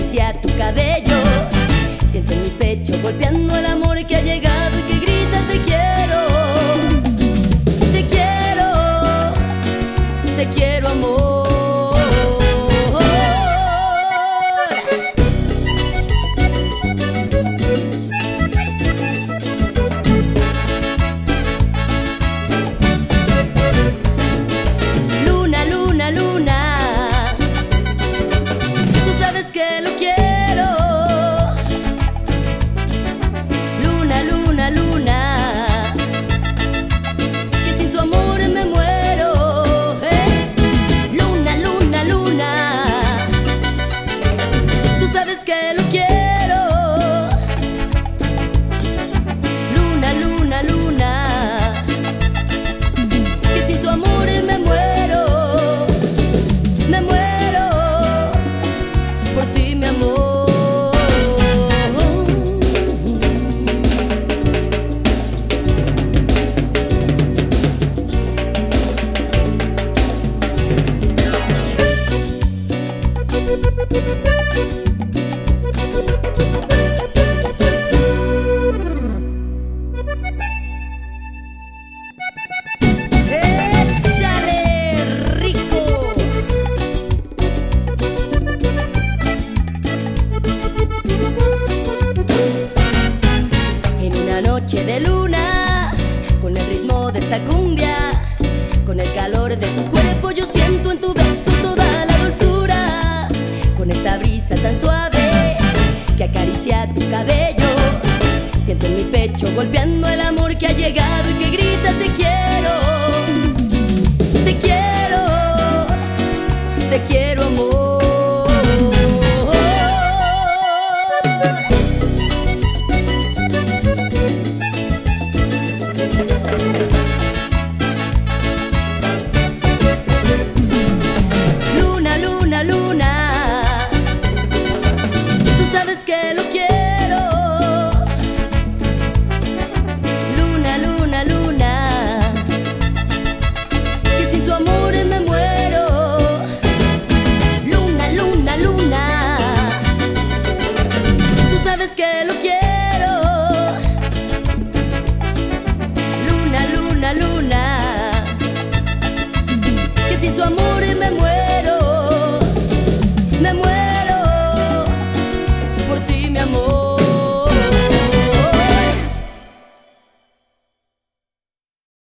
acaricia tu cabello. Siento en mi pecho golpeando el amor que ha llegado y que grita te quiero. Te quiero, te quiero amor. Luna, luna, luna, tú sabes que lo quiero. Luna, luna, luna, que sin su amor me muero. Luna, luna, luna, tú sabes que lo quiero. Luna, luna, luna, que sin su amor me muero. Me muero por ti, mi amor. ¡Échale, rico! En una noche de luna, con el ritmo de esta cumbia, con el calor de tu cuerpo, yo siento en tu beso toda la dulzura. Con esta brisa tan suave que acaricia tu cabello, siento en mi pecho golpeando el amor que ha llegado y que grita